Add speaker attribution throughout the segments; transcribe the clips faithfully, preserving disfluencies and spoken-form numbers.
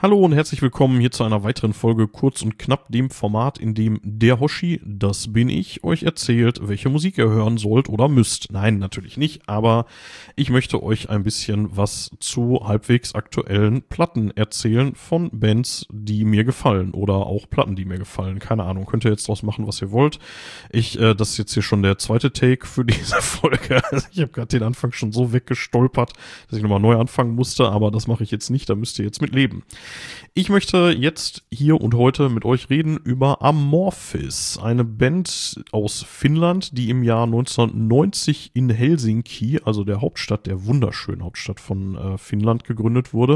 Speaker 1: Hallo und herzlich willkommen hier zu einer weiteren Folge Kurz und Knapp, dem Format, in dem der Hoshi, das bin ich, euch erzählt, welche Musik ihr hören sollt oder müsst. Nein, natürlich nicht, aber ich möchte euch ein bisschen was zu halbwegs aktuellen Platten erzählen von Bands, die mir gefallen oder auch Platten, die mir gefallen. Keine Ahnung, könnt ihr jetzt draus machen, was ihr wollt. Ich, äh, das ist jetzt hier schon der zweite Take für diese Folge. Also ich habe gerade den Anfang schon so weggestolpert, dass ich nochmal neu anfangen musste, aber das mache ich jetzt nicht, da müsst ihr jetzt mit leben. Ich möchte jetzt hier und heute mit euch reden über Amorphis, eine Band aus Finnland, die im Jahr neunzehnhundertneunzig in Helsinki, also der Hauptstadt, der wunderschönen Hauptstadt von äh, Finnland, gegründet wurde.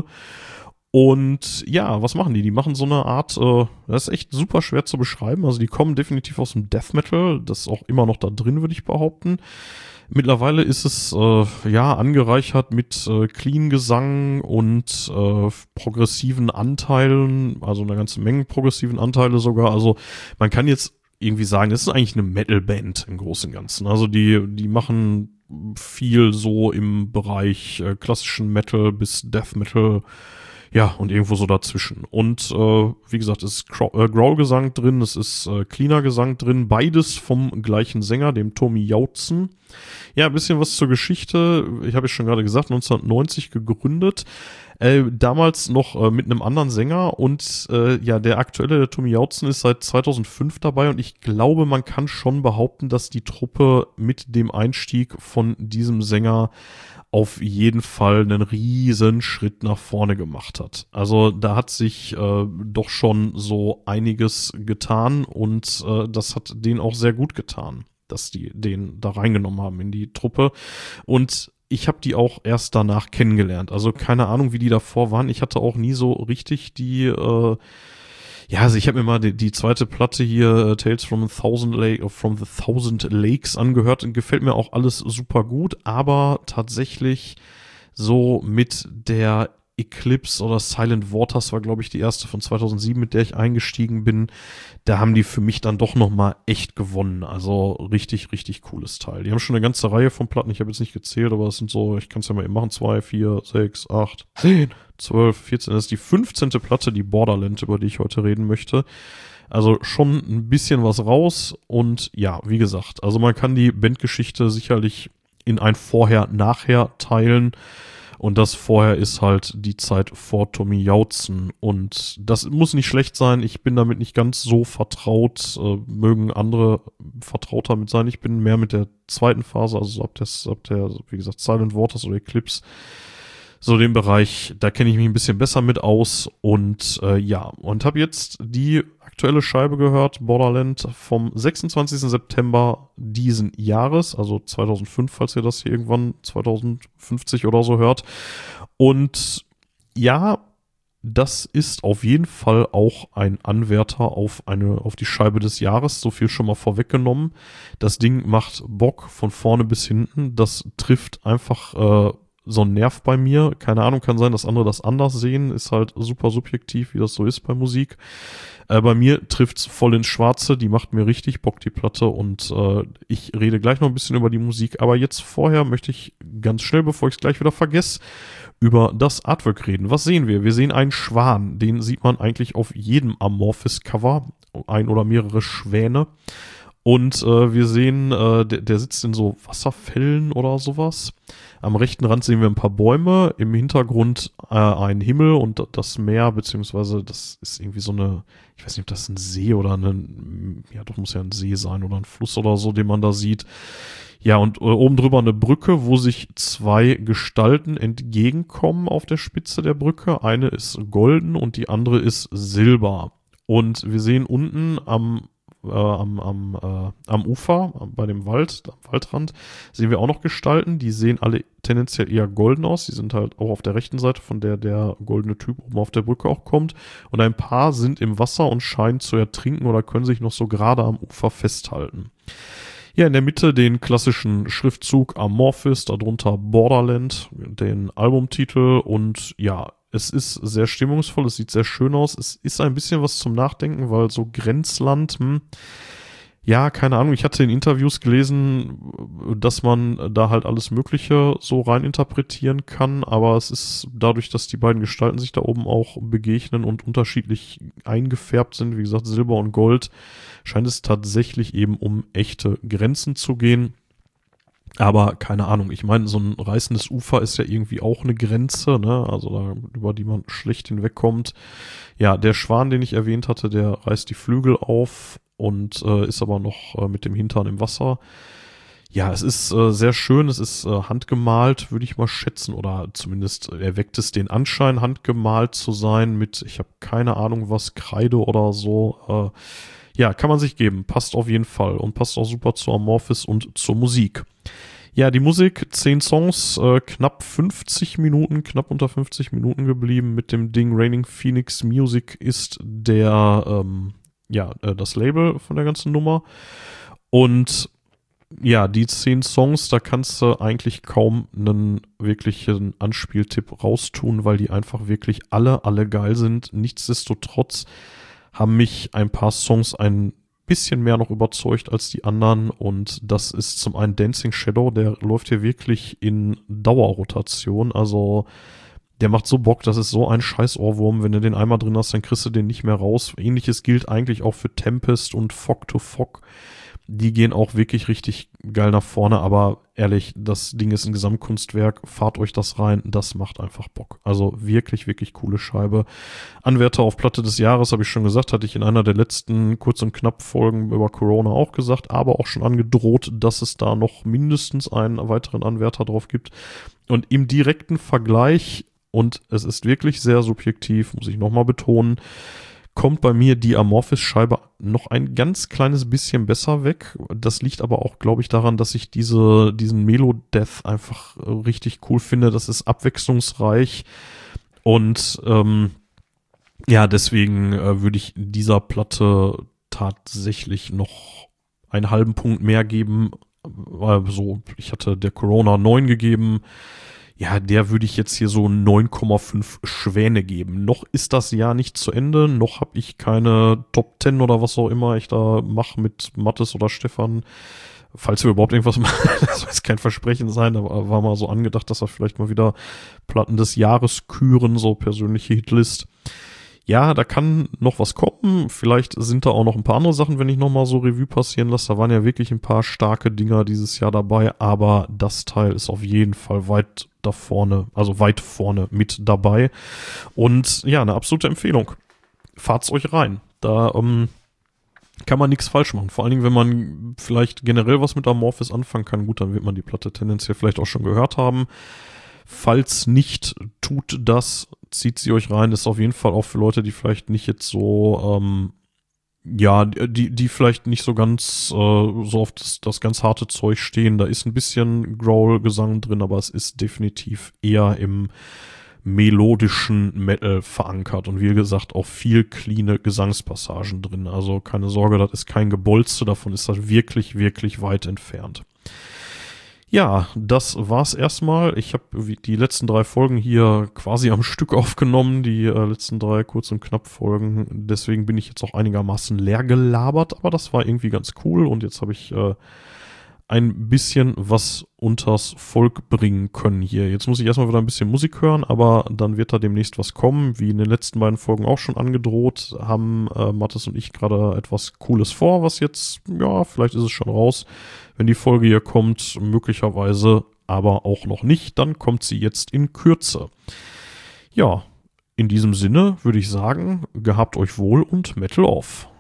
Speaker 1: Und ja, was machen die? Die machen so eine Art, äh, das ist echt super schwer zu beschreiben, also die kommen definitiv aus dem Death Metal, das ist auch immer noch da drin, würde ich behaupten. Mittlerweile ist es äh, ja angereichert mit äh, Clean-Gesang und äh, progressiven Anteilen, also eine ganze Menge progressiven Anteile sogar. Also man kann jetzt irgendwie sagen, es ist eigentlich eine Metal-Band im Großen und Ganzen. Also die die machen viel so im Bereich äh, klassischen Metal bis Death Metal. Ja, und irgendwo so dazwischen. Und äh, wie gesagt, es ist äh, Growl-Gesang drin, es ist äh, Cleaner-Gesang drin, beides vom gleichen Sänger, dem Tommy Jautzen. Ja, ein bisschen was zur Geschichte. Ich habe ja schon gerade gesagt, neunzehnhundertneunzig gegründet. Äh, damals noch äh, mit einem anderen Sänger und äh, ja, der aktuelle, der Tommy Jautzen, ist seit zweitausendfünf dabei und ich glaube, man kann schon behaupten, dass die Truppe mit dem Einstieg von diesem Sänger auf jeden Fall einen riesen Schritt nach vorne gemacht hat. Also da hat sich äh, doch schon so einiges getan und äh, das hat denen auch sehr gut getan, dass die den da reingenommen haben in die Truppe. Und ich habe die auch erst danach kennengelernt. Also keine Ahnung, wie die davor waren. Ich hatte auch nie so richtig die äh, ja, also ich habe mir mal die, die zweite Platte hier, uh, Tales from a Thousand Lake, from the Thousand Lakes, angehört und gefällt mir auch alles super gut, aber tatsächlich so mit der Eclipse oder Silent Waters war, glaube ich, die erste von zweitausendsieben, mit der ich eingestiegen bin. Da haben die für mich dann doch nochmal echt gewonnen. Also richtig, richtig cooles Teil. Die haben schon eine ganze Reihe von Platten. Ich habe jetzt nicht gezählt, aber es sind so, ich kann es ja mal eben machen, zwei, vier, sechs, acht, zehn, zwölf, vierzehn. Das ist die fünfzehnte Platte, die Borderland, über die ich heute reden möchte. Also schon ein bisschen was raus. Und ja, wie gesagt, also man kann die Bandgeschichte sicherlich in ein Vorher-Nachher teilen. Und das vorher ist halt die Zeit vor Tommy Jautzen. Und das muss nicht schlecht sein. Ich bin damit nicht ganz so vertraut. Äh, mögen andere vertraut damit sein. Ich bin mehr mit der zweiten Phase, also ab der, ab der wie gesagt, Silent Waters oder Eclipse, so den Bereich, da kenne ich mich ein bisschen besser mit aus. Und äh, ja, und habe jetzt die aktuelle Scheibe gehört, Borderland, vom sechsundzwanzigsten September diesen Jahres, also zweitausendfünf, falls ihr das hier irgendwann zweitausendfünfzig oder so hört. Und ja, das ist auf jeden Fall auch ein Anwärter auf eine, auf die Scheibe des Jahres, so viel schon mal vorweggenommen. Das Ding macht Bock von vorne bis hinten, das trifft einfach äh, so ein Nerv bei mir. Keine Ahnung, kann sein, dass andere das anders sehen. Ist halt super subjektiv, wie das so ist bei Musik. Äh, bei mir trifft's voll ins Schwarze. Die macht mir richtig Bock, die Platte. Und äh, ich rede gleich noch ein bisschen über die Musik. Aber jetzt vorher möchte ich ganz schnell, bevor ich es gleich wieder vergesse, über das Artwork reden. Was sehen wir? Wir sehen einen Schwan. Den sieht man eigentlich auf jedem Amorphis-Cover. Ein oder mehrere Schwäne. Und äh, wir sehen, äh, der, der sitzt in so Wasserfällen oder sowas. Am rechten Rand sehen wir ein paar Bäume, im Hintergrund äh, ein Himmel und das Meer, beziehungsweise das ist irgendwie so eine, ich weiß nicht, ob das ein See oder ein, ja doch muss ja ein See sein oder ein Fluss oder so, den man da sieht. Ja, und äh, oben drüber eine Brücke, wo sich zwei Gestalten entgegenkommen auf der Spitze der Brücke. Eine ist golden und die andere ist silber. Und wir sehen unten am Äh, am, am, äh, am Ufer, bei dem Wald, am Waldrand, sehen wir auch noch Gestalten, die sehen alle tendenziell eher golden aus, die sind halt auch auf der rechten Seite, von der der goldene Typ oben auf der Brücke auch kommt, und ein paar sind im Wasser und scheinen zu ertrinken oder können sich noch so gerade am Ufer festhalten. Ja, in der Mitte den klassischen Schriftzug Amorphis, darunter Borderland, den Albumtitel, und ja, es ist sehr stimmungsvoll, es sieht sehr schön aus. Es ist ein bisschen was zum Nachdenken, weil so Grenzland, hm, Ja, keine Ahnung. Ich hatte in Interviews gelesen, dass man da halt alles Mögliche so rein interpretieren kann, aber es ist dadurch, dass die beiden Gestalten sich da oben auch begegnen und unterschiedlich eingefärbt sind, wie gesagt, Silber und Gold, scheint es tatsächlich eben um echte Grenzen zu gehen. Aber keine Ahnung, ich meine, so ein reißendes Ufer ist ja irgendwie auch eine Grenze, ne? Also da, über die man schlecht hinwegkommt. Ja, der Schwan, den ich erwähnt hatte, der reißt die Flügel auf und äh, ist aber noch äh, mit dem Hintern im Wasser. Ja, es ist äh, sehr schön, es ist äh, handgemalt, würde ich mal schätzen, oder zumindest erweckt es den Anschein, handgemalt zu sein mit, ich habe keine Ahnung was, Kreide oder so. Äh, ja, kann man sich geben, passt auf jeden Fall und passt auch super zu Amorphis und zur Musik. Ja, die Musik, zehn Songs, äh, knapp fünfzig Minuten, knapp unter fünfzig Minuten geblieben mit dem Ding. Raining Phoenix Music ist der, ähm, ja, äh, das Label von der ganzen Nummer. Und ja, die zehn Songs, da kannst du eigentlich kaum einen wirklichen Anspieltipp raustun, weil die einfach wirklich alle, alle geil sind. Nichtsdestotrotz haben mich ein paar Songs ein bisschen mehr noch überzeugt als die anderen, und das ist zum einen Dancing Shadow, der läuft hier wirklich in Dauerrotation, also der macht so Bock, das ist so ein scheiß Ohrwurm, wenn du den einmal drin hast, dann kriegst du den nicht mehr raus. Ähnliches gilt eigentlich auch für Tempest und Fog to Fog. Die gehen auch wirklich richtig geil nach vorne, aber ehrlich, das Ding ist ein Gesamtkunstwerk, fahrt euch das rein, das macht einfach Bock. Also wirklich, wirklich coole Scheibe. Anwärter auf Platte des Jahres, habe ich schon gesagt, hatte ich in einer der letzten Kurz- und Knapp-Folgen über Corona auch gesagt, aber auch schon angedroht, dass es da noch mindestens einen weiteren Anwärter drauf gibt. Und im direkten Vergleich, und es ist wirklich sehr subjektiv, muss ich nochmal betonen, kommt bei mir die Amorphis-Scheibe noch ein ganz kleines bisschen besser weg. Das liegt aber auch, glaube ich, daran, dass ich diese, diesen Melo-Death einfach richtig cool finde. Das ist abwechslungsreich und ähm, ja, deswegen äh, würde ich dieser Platte tatsächlich noch einen halben Punkt mehr geben. Also ich hatte der Corona neun gegeben. Ja, der würde ich jetzt hier so neun Komma fünf Schwäne geben. Noch ist das Jahr nicht zu Ende, noch habe ich keine Top zehn oder was auch immer ich da mache mit Mathis oder Stefan. Falls wir überhaupt irgendwas machen, das soll jetzt kein Versprechen sein, aber war mal so angedacht, dass wir vielleicht mal wieder Platten des Jahres küren, so persönliche Hitlist. Ja, da kann noch was kommen. Vielleicht sind da auch noch ein paar andere Sachen, wenn ich nochmal so Revue passieren lasse. Da waren ja wirklich ein paar starke Dinger dieses Jahr dabei, aber das Teil ist auf jeden Fall weit da vorne, also weit vorne mit dabei. Und ja, eine absolute Empfehlung. Fahrt's euch rein. Da ähm, kann man nichts falsch machen. Vor allen Dingen, wenn man vielleicht generell was mit Amorphis anfangen kann, gut, dann wird man die Platte tendenziell vielleicht auch schon gehört haben. Falls nicht, tut das, zieht sie euch rein. Ist auf jeden Fall auch für Leute, die vielleicht nicht jetzt so, ähm, ja, die, die vielleicht nicht so ganz, äh, so auf das, das ganz harte Zeug stehen. Da ist ein bisschen Growl-Gesang drin, aber es ist definitiv eher im melodischen Metal verankert. Und wie gesagt, auch viel cleane Gesangspassagen drin. Also keine Sorge, das ist kein Gebolze, davon ist das wirklich, wirklich weit entfernt. Ja, das war's erstmal. Ich habe die letzten drei Folgen hier quasi am Stück aufgenommen, die äh, letzten drei Kurz- und Knapp-Folgen. Deswegen bin ich jetzt auch einigermaßen leer gelabert, aber das war irgendwie ganz cool und jetzt habe ich äh, ein bisschen was unters Volk bringen können hier. Jetzt muss ich erstmal wieder ein bisschen Musik hören, aber dann wird da demnächst was kommen. Wie in den letzten beiden Folgen auch schon angedroht, haben äh, Mathis und ich gerade etwas Cooles vor, was jetzt, ja, vielleicht ist es schon raus, wenn die Folge hier kommt, möglicherweise, aber auch noch nicht. Dann kommt sie jetzt in Kürze. Ja, in diesem Sinne würde ich sagen, gehabt euch wohl und Metal off.